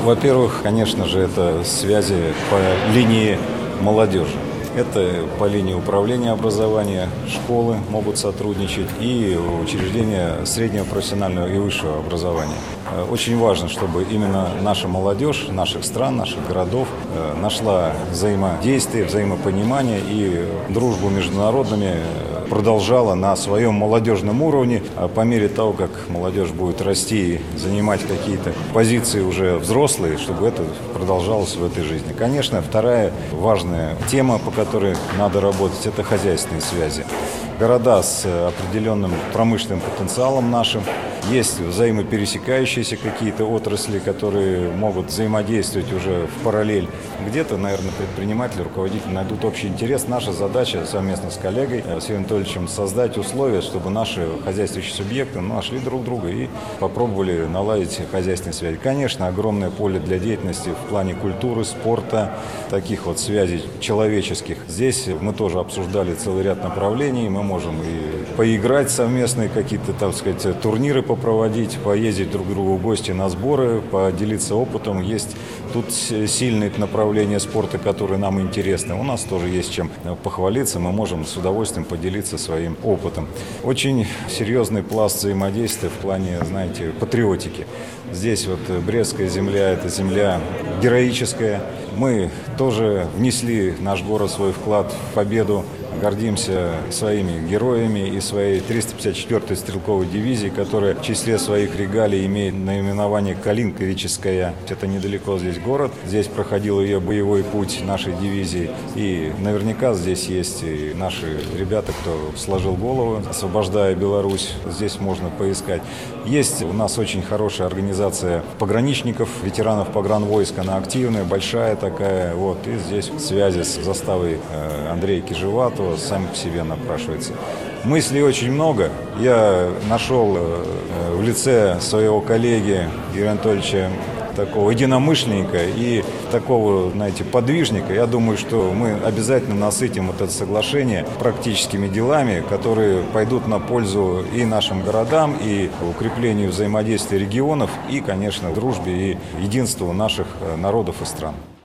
Во-первых, конечно же, это связи по линии молодежи. Это по линии управления образования, школы могут сотрудничать и учреждения среднего профессионального и высшего образования. Очень важно, чтобы именно наша молодежь наших стран, наших городов нашла взаимодействие, взаимопонимание и дружбу международными продолжала на своем молодежном уровне. А по мере того, как молодежь будет расти и занимать какие-то позиции уже взрослые, чтобы это продолжалось в этой жизни. Конечно, вторая важная тема, по которой надо работать, это хозяйственные связи. Города с определенным промышленным потенциалом нашим, есть взаимопересекающиеся какие-то отрасли, которые могут взаимодействовать уже в параллель. Где-то, наверное, предприниматели, руководители найдут общий интерес. Наша задача совместно с коллегой Сергеем Анатольевичем создать условия, чтобы наши хозяйствующие субъекты нашли друг друга и попробовали наладить хозяйственные связи. Конечно, огромное поле для деятельности в плане культуры, спорта, таких вот связей человеческих. Здесь мы тоже обсуждали целый ряд направлений. Мы можем и поиграть совместные какие-то, так сказать, турниры попроводить, поездить друг к другу в гости на сборы, поделиться опытом. Есть тут сильные направления спорта, которые нам интересны. У нас тоже есть чем похвалиться. Мы можем с удовольствием поделиться своим опытом. Очень серьезный пласт взаимодействия в плане, знаете, патриотики. Здесь вот Брестская земля – это земля героическая. Мы тоже внесли в наш город свой вклад в победу. Гордимся своими героями и своей 354-й стрелковой дивизией, которая в числе своих регалий имеет наименование Калинковическая. Это недалеко здесь город. Здесь проходил ее боевой путь нашей дивизии. И наверняка здесь есть и наши ребята, кто сложил голову, освобождая Беларусь. Здесь можно поискать. Есть у нас очень хорошая организация пограничников, ветеранов погранвойск. Она активная, большая такая. Вот. И здесь связи с заставой Андрея Кижеватова сами по себе напрашивается. Мыслей очень много. Я нашел в лице своего коллеги Юрия Анатольевича такого единомышленника и такого, знаете, подвижника. Я думаю, что мы обязательно насытим вот это соглашение практическими делами, которые пойдут на пользу и нашим городам, и укреплению взаимодействия регионов, и, конечно, дружбе и единству наших народов и стран.